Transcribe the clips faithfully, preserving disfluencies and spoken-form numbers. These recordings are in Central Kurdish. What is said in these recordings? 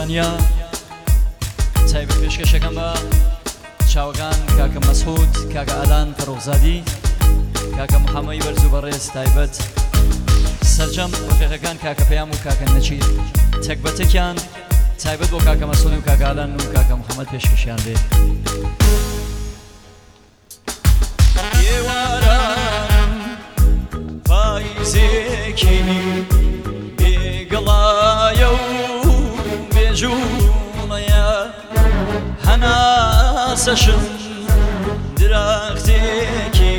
میوانیا تایبەت پێشکەشەکەم بە چاوەکان کاکە مەسعود، کاکە ئالان فەرۆخزادی، کاکە محەمەدی بەرز و بەڕێز تایبەت سەرجەم ڕفیقەکان کاکە پەیام و کاکە نەچیر تەکبەتێکیان تایبەت بۆ کاکە مەسعود و کاکە ئالان و کاکە محەمەد پێشکەشیان بێ. پاییزێکی بێگەڵایە و بێژوڵەیە هەناسەشم درەختێکی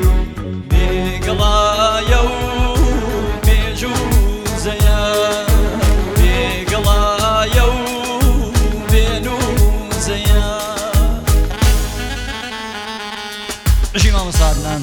بێگەڵایە و بێجووزەیە بێگەڵایە و بێنووزەیە ژی مامۆسادنان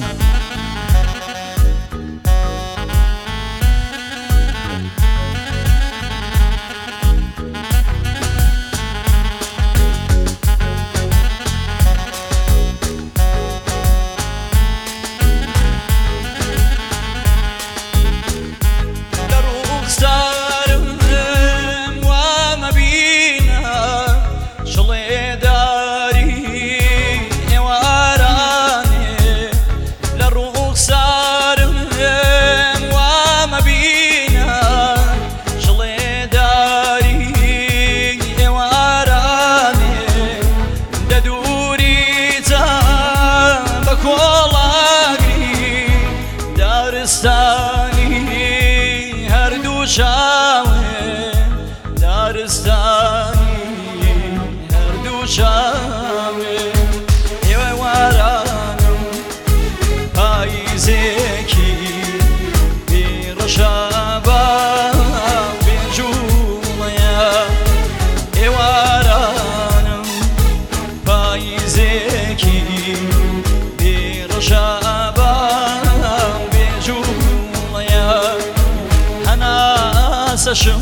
سەشم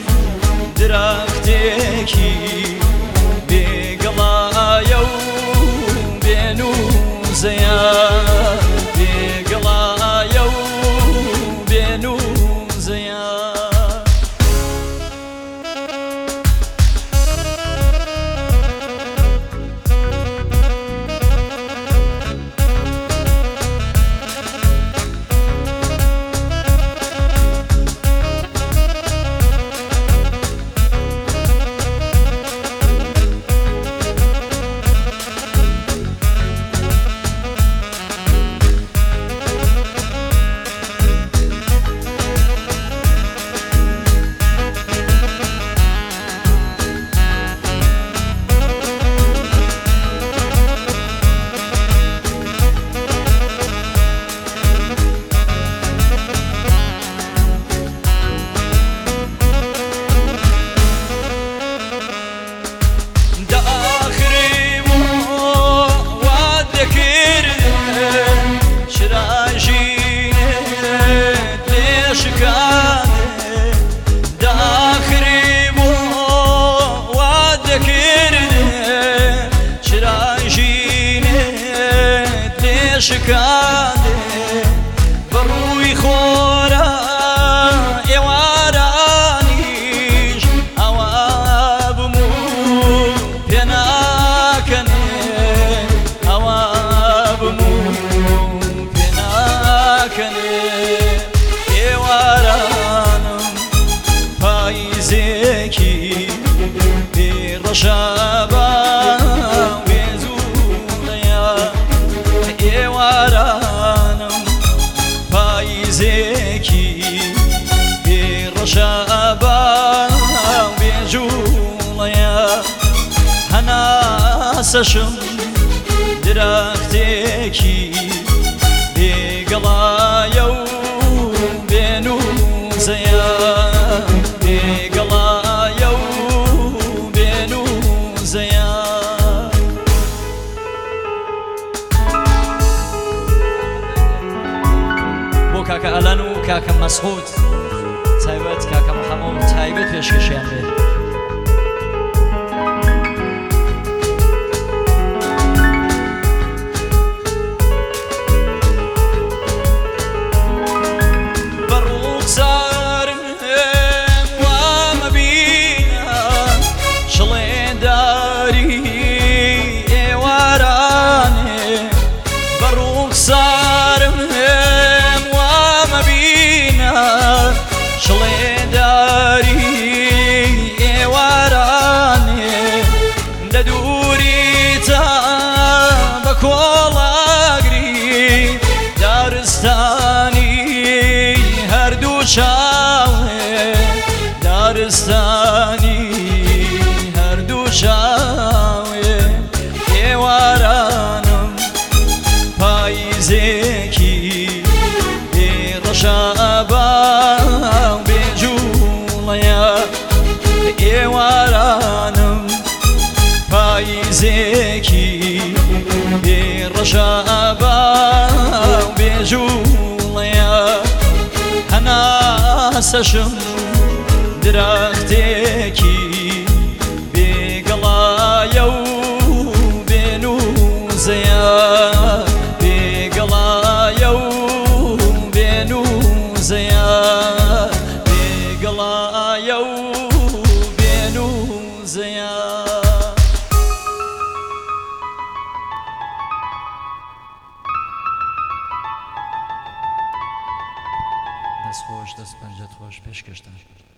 درەختێکی بێگەڵایە و بێنووزەیە بێگەڵایە و بێنووزەیە شکاندێ بەڕووی خۆرە ئێوارانیش ئەوە بموو پێناکەنێ ئەوە بموو پێناکەنێ ئێوارانم پاییزێکی بێڕەشەبە ئێوارانم پاییزێکی بێڕەشەبە بێجوڵەیە هەناسەشم درەختێکی بێگەڵایە و بێنووزەیە بێگەڵایە و بێنووزەیە کاکە ئالان و کاکە مەسعود تایبەت کاکە محەمەد تایبەت پێشکەشیان بێ. بەڕووخسارم وامەبینە داری ئێوارانێ بەڕوخسارم هێم وامەبینە شڵێداری ئێوارانێ لە دووریتە بە کۆڵاگری دارستانی هەردوو چاوێ دارستانی هەردوو چاوێ ئێوارانم پاییزێکی بێڕەشاباو بێجوڵەیە ئێوارانم پاییزێکی بێڕەشاباو بێجوڵەیە هەناسەشم درەختێکی بێگەڵایە و بێنووزەیە بێگەڵایە و بێنووزەیە بێگەڵایە و بێنووزەیە دەست خۆش دەست پەنجەت خۆش پێشکەشتن